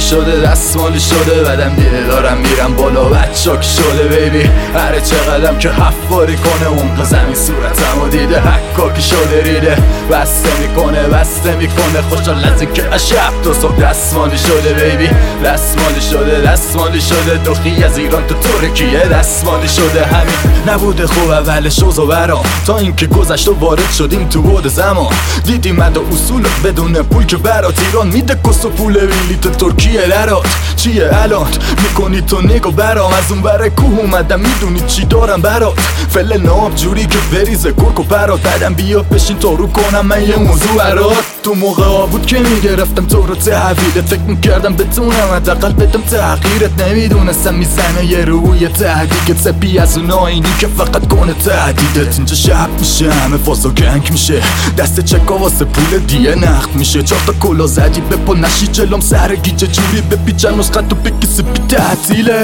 شده دستمالی شده بدم دیده دارم میرم بالا بچاک شده بیبی هر چقدرم که حفاری کنه اون زمین صورتمو دیده حکاکی شده ریده بسته میکنه خوشحال از اینکه شب تا صبح دستمالی شده بیبی دستمالی شده دخی از ایران تو ترکیه دستمالی شده همین نبوده خوب اولش و برام تا اینکه گذشت و وارد شدیم تو بود زمان دیدیم مد اصول بدون پول که برات ایران میده کس و پول ویلیت ترکیه درات چیه الان میکنی تو نگو برام از اون بره کوه اومدم میدونی چی دارم برات فل ناب جوری که بریزه کرک و برات بعدم بیا بشین تو رو کنم من یه موضوع برات تو موقع ها بود که میگرفتم تو رو تحویلت فکر میکردم بتونم حداقل بدم تغییرت نمیدونستم میزنه یه روی تهدیدت سپی از اون آینی که فقط کنه تهدیدت اینجا شب میشه همه فاز و گنگ میشه دست چکا واسه پول دیه نقد میشه 4 تا کلا زدی به پا نشی جلوم سر گیجه جوری بپیچن نسخت تو بگی سپی تعطیله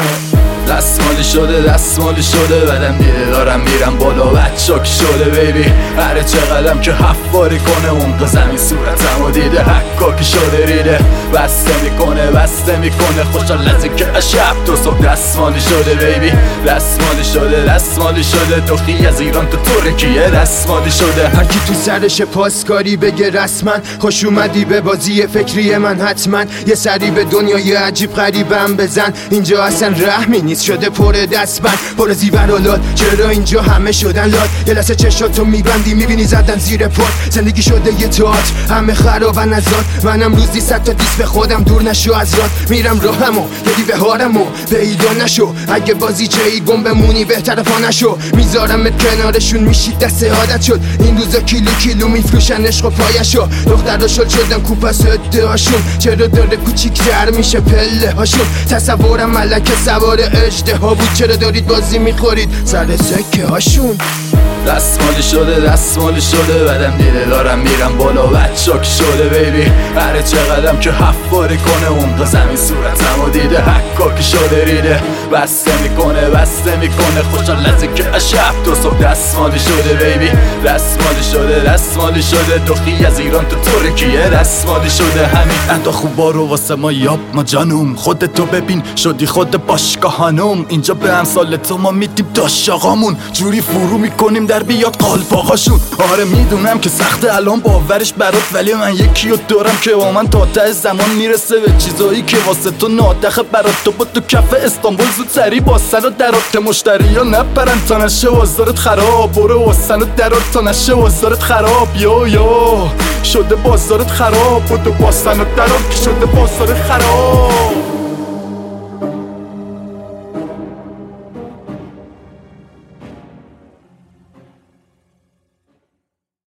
دستمالی شده بدم دیده دارم میرم بالا بچاک شده بیبی هر چقدرم که حفاری کنه اون زمین صورتمو دیده حکاکی شده ریده بسته میکنه خوشحال از اینکه شب تا صبح دستمالی شده بیبی دستمالی شده دخی از ایران تو ترکیه دستمالی شده هر کی تو سرش پاسکاری بگه رسما خوش اومدی به بازی فکری من حتما یه سری به دنیای عجیب غریبم بزن اینجا اصلا رحمی نیست شده پر دستبند پر زیور و لاد چرا اینجا همه شدن لاد یه لحظه چشاتو میبندی میبینی زدن زیر پات زندگی شده یه تئاتر همه خرابن از آن منم روزی 100 تا دیس به خودم دور نشو از یاد میرم راهمو یه دیو هارمو پیدا نشو اگه بازی چهی گم بمونی بهتر پا نشو میذارمت کنارشون میشی دست عادت شد این روزا کیلو میفروشن عشق و پایشو دخترا شل شدن کوپس ادعاشون چرا داره کوچیک‌تر میشه پله هاشون تصورم ملکه سوار اژدها بود چرا دارید بازی میخورید سر سکه هاشون دستمالی شده بدم دیده دارم میرم بالا بچاک شده بیبی هر چقدرم که حفاری کنه اون زمین صورتمو دیده حکاکی شده ریده بسته میکنه خوشحال از اینکه شب تا صبح دستمالی شده بیبی دستمالی شده دخی از ایران تو ترکیه دستمالی شده همین اندا خوبا رو واسه ما یاب ما جانوم خودتو ببین شدی خود باشگاه هنوم اینجا به امثال تو ما میدیم داش آقامون جوری فرو میکنیم در بیاد قالپاهاشون آره میدونم که سخته الان باورش برات ولی من یکیو دارم که با من تا ته زمان میرسه به چیزایی که واسه تو نادخه برات تو با تو کف استانبول زود سری باسن و درات مشتری یا نپرن تا نشه بازارت خراب برو باسن و درات تا نشه بازارت خراب یا شده بازارت خراب برو باسن و درات که شده بازارت خراب